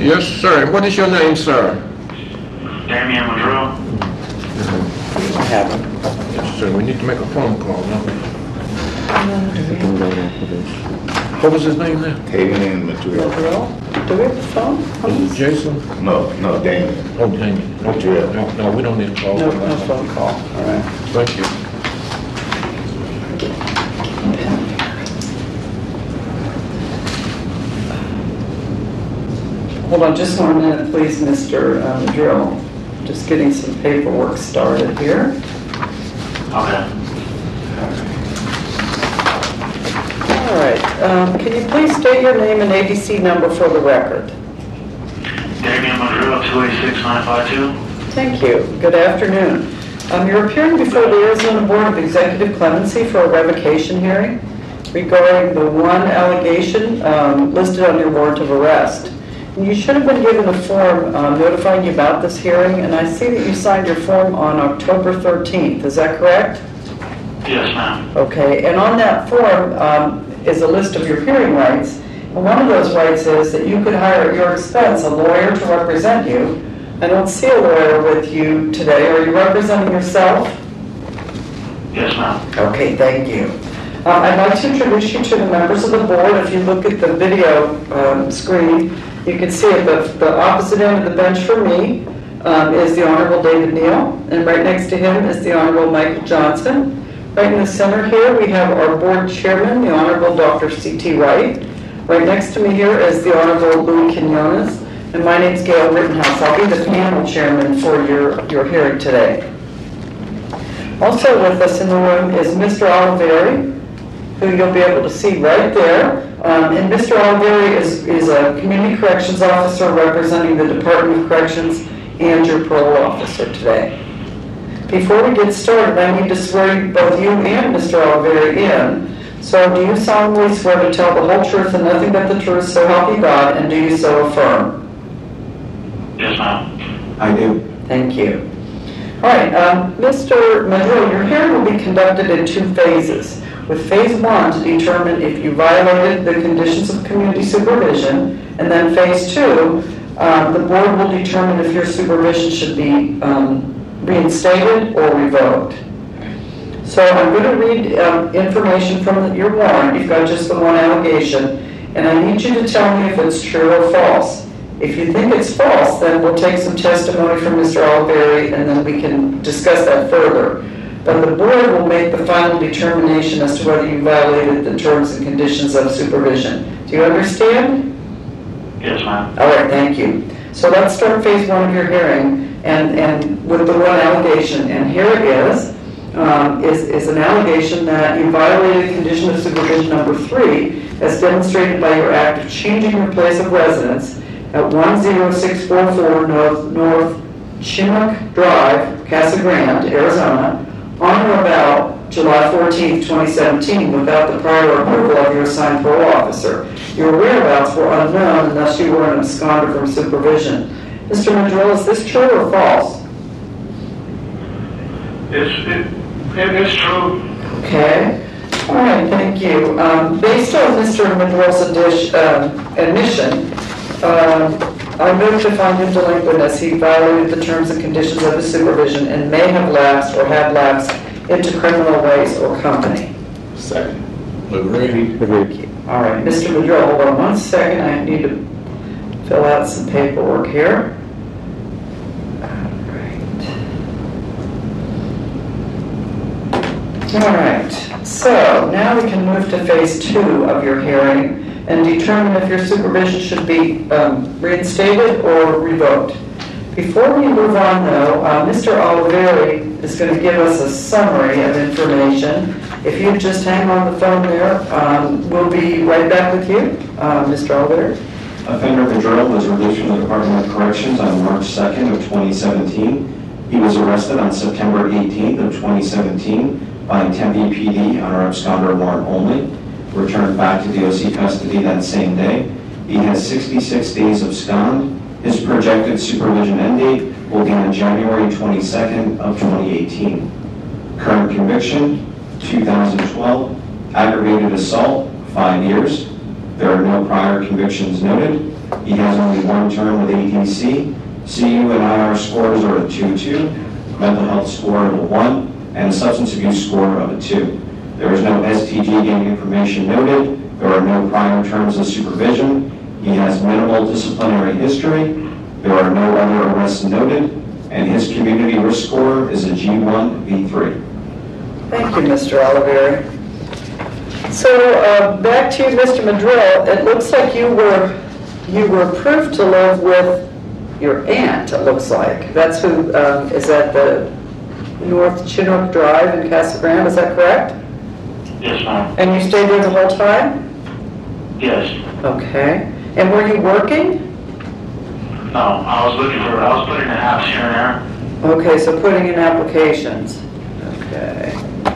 Yes, sir. What is your name, sir? Damian Monroe. I have it. Yes, sir. We need to make a phone call now. What was his name now? Damian Material. Do we have the phone? Was it Jason? No, Damian. Oh, Damien. No, Material. no, we don't need a call. No phone call. All right. Thank you. Hold on just 1 minute, please, Mr. Drill. Just getting some paperwork started here. Okay. All right. Can you please state your name and ADC number for the record? Damian Monroe, 286-952. Thank you. Good afternoon. You're appearing before the Arizona Board of Executive Clemency for a revocation hearing regarding the one allegation listed on your warrant of arrest. You should have been given a form notifying you about this hearing, and I see that you signed your form on October 13th. Is that correct? Yes, ma'am. Okay, and on that form is a list of your hearing rights. And one of those rights is that you could hire at your expense a lawyer to represent you. I don't see a lawyer with you today. Are you representing yourself? Yes, ma'am. Okay, thank you. I'd like to introduce you to the members of the board. If you look at the video screen, you can see at the opposite end of the bench for me is the Honorable David Neal, and right next to him is the Honorable Michael Johnson. Right in the center here, we have our board chairman, the Honorable Dr. C.T. Wright. Right next to me here is the Honorable Louis Quinones, and my name's Gail Rittenhouse. I'll be the panel chairman for your hearing today. Also with us in the room is Mr. Oliveri, who you'll be able to see right there. And Mr. Oliveri is a community corrections officer representing the Department of Corrections and your parole officer today. Before we get started, I need to swear both you and Mr. Oliveri in. So do you solemnly swear to tell the whole truth and nothing but the truth, so help you God, and do you so affirm? Yes, ma'am. I do. Thank you. All right, Mr. Monroe, your hearing will be conducted in 2 phases. With phase 1 to determine if you violated the conditions of community supervision, and then phase 2, the board will determine if your supervision should be reinstated or revoked. So I'm going to read information from your warrant. You've got just the one allegation, and I need you to tell me if it's true or false. If you think it's false, then we'll take some testimony from Mr. Oliveri, and then we can discuss that further. But the board will make the final determination as to whether you violated the terms and conditions of supervision. Do you understand? Yes, ma'am. All right, thank you. So let's start phase 1 of your hearing, and with the one allegation. And here it is an allegation that you violated condition of supervision number 3, as demonstrated by your act of changing your place of residence at 10644 North Chinook Drive, Casa Grande, Arizona, on or about July 14, 2017, without the prior approval of your assigned parole officer. Your whereabouts were unknown, and thus you were an absconder from supervision. Mr. Monroe, is this true or false? It is true. Okay. All right, thank you. Based on Mr. Monroe's admission, I move to find him delinquent as he violated the terms and conditions of his supervision and may have lapsed or have lapsed into criminal ways or company. Second. Agreed. All right, Mr. Monroe, hold on 1 second. I need to fill out some paperwork here. All right, so now we can move to phase 2 of your hearing and determine if your supervision should be reinstated or revoked. Before we move on, though, Mr. Oliveri is going to give us a summary of information. If you just hang on the phone there, we'll be right back with you. Mr. Oliveri. Offender Monroe was released from the Department of Corrections on March 2nd of 2017. He was arrested on September 18th of 2017 by Tempe PD on our absconder warrant only. Returned back to DOC custody that same day. He has 66 days abscond. His projected supervision end date will be on January 22nd of 2018. Current conviction, 2012, aggravated assault, 5 years. There are no prior convictions noted. He has only one term with ADC. CU and IR scores are a 2-2, mental health score of a 1, and a substance abuse score of a 2. There is no STG gang information noted. There are no prior terms of supervision. He has minimal disciplinary history. There are no other arrests noted, and his community risk score is a G1 V3. Thank you, Mr. Oliveri. So back to you, Mr. Madrill. It looks like you were approved to live with your aunt, it looks like. That's who is at the North Chinook Drive in Casa Grande, is that correct? Yes, ma'am. And you stayed there the whole time? Yes. Okay. And were you working? No, I was putting in apps here and there. Okay, so putting in applications. Okay.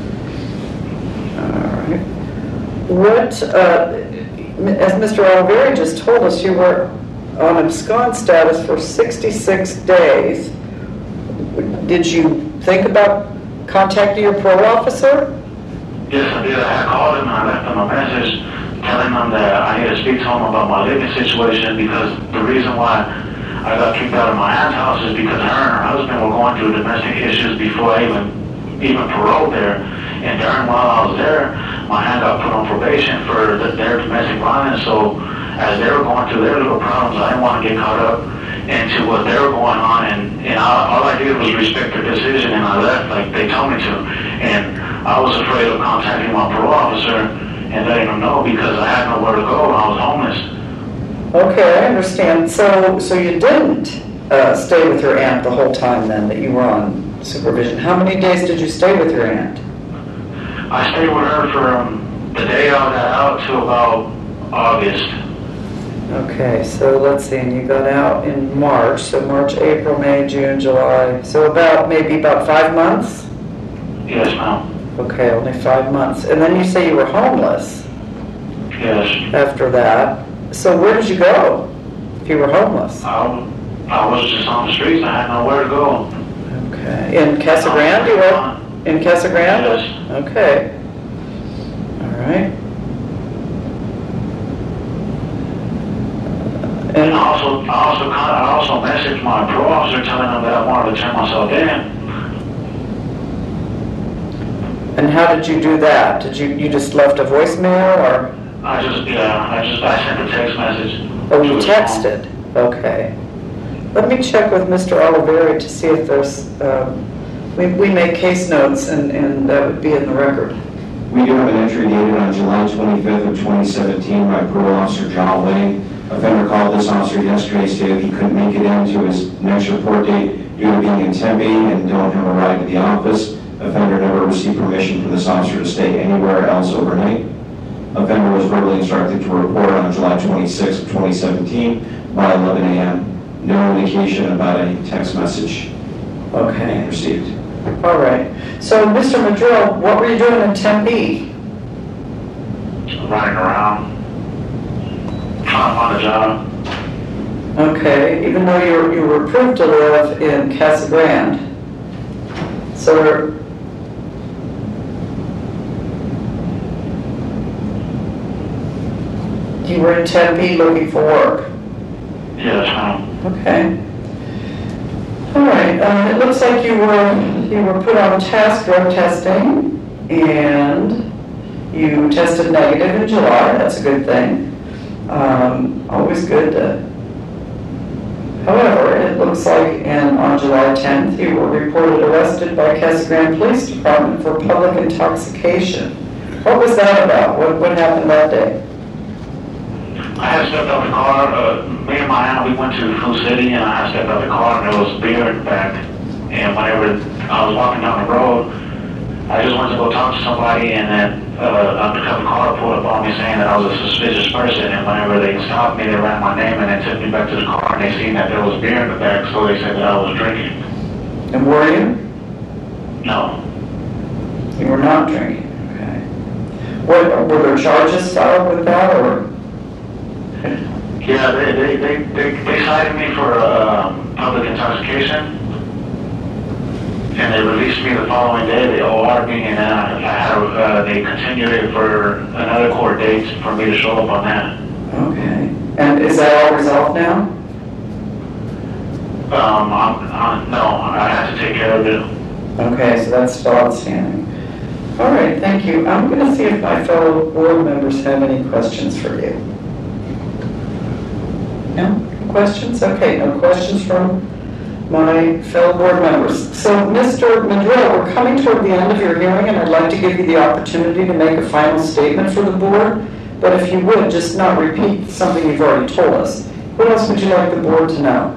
All right. What, as Mr. Oliveri just told us, you were on abscond status for 66 days. Did you think about contacting your parole officer? Yes, I did. I had called him and I left him a message telling him that I need to speak to him about my living situation because the reason why I got kicked out of my aunt's house is because her and her husband were going through domestic issues before I even paroled there. And while I was there, my aunt got put on probation for their domestic violence. So as they were going through their little problems, I didn't want to get caught up into what they were going on. And all I did was respect their decision, and I left like they told me to. And I was afraid of contacting my parole officer and letting them know because I had nowhere to go. I was homeless. Okay, I understand. So you didn't stay with your aunt the whole time then that you were on supervision. How many days did you stay with your aunt? I stayed with her from the day I got out to about August. Okay, so let's see, and you got out in March, so March, April, May, June, July, so maybe about 5 months? Yes, ma'am. Okay, only 5 months. And then you say you were homeless Yes. after that. So where did you go if you were homeless? I was just on the streets. I had nowhere to go. Okay, in Casa Grande you were? In Casa Grande? Yes. Okay. All right. And I also messaged my parole officer telling them that I wanted to turn myself in. And how did you do that? Did you just left a voicemail or? I sent a text message. Oh, you texted? Okay. Let me check with Mr. Oliveri to see if there's, we make case notes and that would be in the record. We do have an entry dated on July 25th of 2017 by Parole Officer John Wayne. Offender called this officer yesterday, stated he couldn't make it into his next report date due to being in Tempe and don't have a ride to the office. Offender never received permission from this officer to stay anywhere else overnight. Offender was verbally instructed to report on July 26th of 2017 by 11 a.m. No indication about a text message being received. All right. So, Mr. Madrill, what were you doing in Tempe? Running around, trying to find a job. Okay, even though you were approved to live in Casa Grande. So, you were in Tempe looking for work? Yes, ma'am. Okay. All right. It looks like you were put on task drug testing, and you tested negative in July. That's a good thing. Always good to. However, it looks like on July 10th, you were reported arrested by Casa Grande Police Department for public intoxication. What was that about? What happened that day? I had stepped out the car. Me and my aunt, we went to Food City, and I had stepped out the car, and there was beer in the back. And whenever I was walking down the road, I just went to go talk to somebody, and then undercover car pulled up on me saying that I was a suspicious person. And whenever they stopped me, they ran my name, and they took me back to the car, and they seen that there was beer in the back, so they said that I was drinking. And were you? No. You were not drinking. Okay. Were there charges filed with that, or? Yeah, they cited me for public intoxication, and they released me the following day. They OR'd me, and they continued it for another court date for me to show up on that. Okay. And is that all resolved now? No, I had to take care of it. Okay, so that's still outstanding. All right, thank you. I'm going to see if my fellow board members have any questions for you. No questions? Okay, no questions from my fellow board members. So, Mr. Madrill, we're coming toward the end of your hearing, and I'd like to give you the opportunity to make a final statement for the board. But if you would, just not repeat something you've already told us. What else would you like the board to know?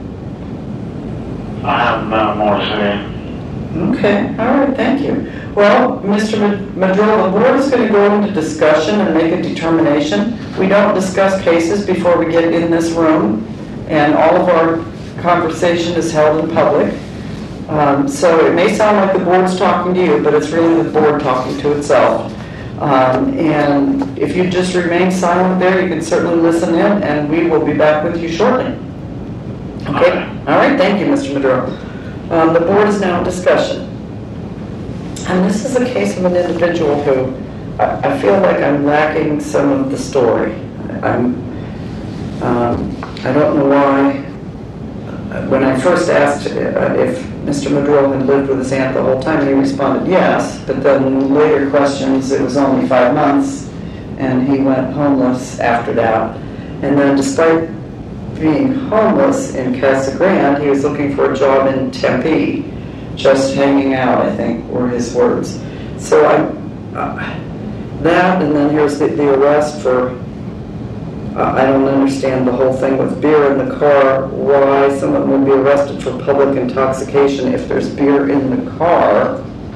I have no more to say. Okay, all right, thank you. Well, Mr. Madrill, the board is going to go into discussion and make a determination. We don't discuss cases before we get in this room, and all of our conversation is held in public. So it may sound like the board's talking to you, but it's really the board talking to itself. And if you just remain silent there, you can certainly listen in, and we will be back with you shortly. Okay? All right, thank you, Mr. Maduro. The board is now in discussion. And this is a case of an individual who I feel like I'm lacking some of the story. I don't know why. When I first asked if Mr. Maduro had lived with his aunt the whole time, he responded yes, but then later questions, it was only 5 months, and he went homeless after that. And then despite being homeless in Casa Grande, he was looking for a job in Tempe, just hanging out, I think, were his words. So that, and then here's the arrest for, I don't understand the whole thing with beer in the car, why someone would be arrested for public intoxication if there's beer in the car,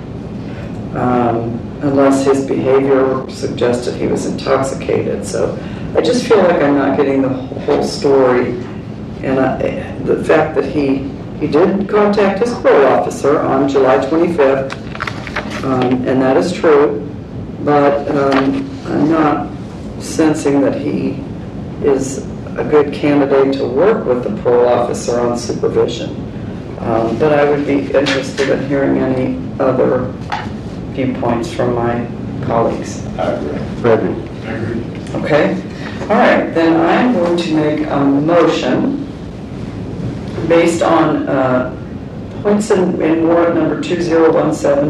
unless his behavior suggested he was intoxicated. So I just feel like I'm not getting the whole story. And the fact that he did contact his parole officer on July 25th, and that is true, but I'm not sensing that he is a good candidate to work with the parole officer on supervision. But I would be interested in hearing any other viewpoints from my colleagues. I agree. Okay? All right, then I'm going to make a motion based on points in warrant number 2017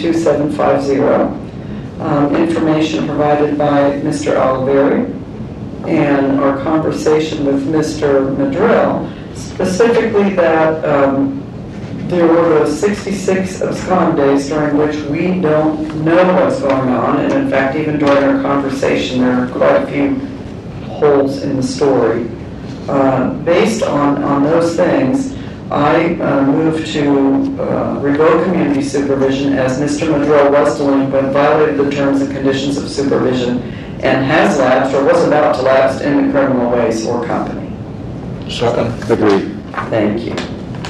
W2750, information provided by Mr. Oliveri, and our conversation with Mr. Madrill, specifically that there were those 66 abscond days during which we don't know what's going on, and in fact, even during our conversation, there are quite a few holes in the story. Based on those things, I move to revoke community supervision as Mr. Madrill was delinquent, violated the terms and conditions of supervision, and has lapsed or was about to lapse in the criminal ways or company. Second. Agreed. Thank you.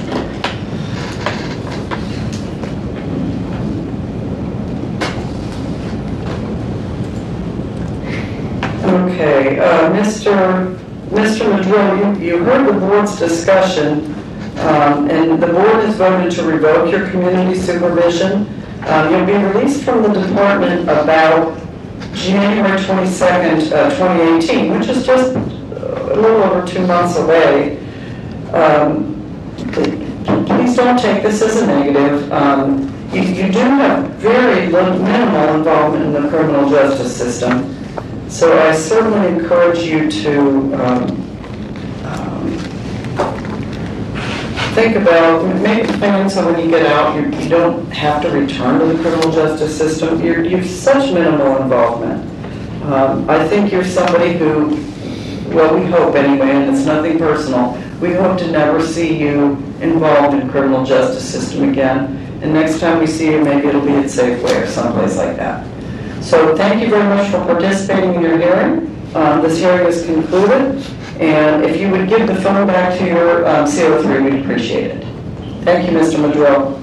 Okay, Mr. Madrill, you heard the board's discussion, and the board has voted to revoke your community supervision. You'll be released from the department about January 22nd, 2018, which is just a little over 2 months away. Please don't take this as a negative. You do have very minimal involvement in the criminal justice system. So I certainly encourage you to think about, make a plan so when you get out, you don't have to return to the criminal justice system. You have such minimal involvement. I think you're somebody who, well, we hope anyway, and it's nothing personal, we hope to never see you involved in criminal justice system again. And next time we see you, maybe it'll be at Safeway or someplace like that. So thank you very much for participating in your hearing. This hearing is concluded, and if you would give the phone back to your CO3, we'd appreciate it. Thank you, Mr. Madrill.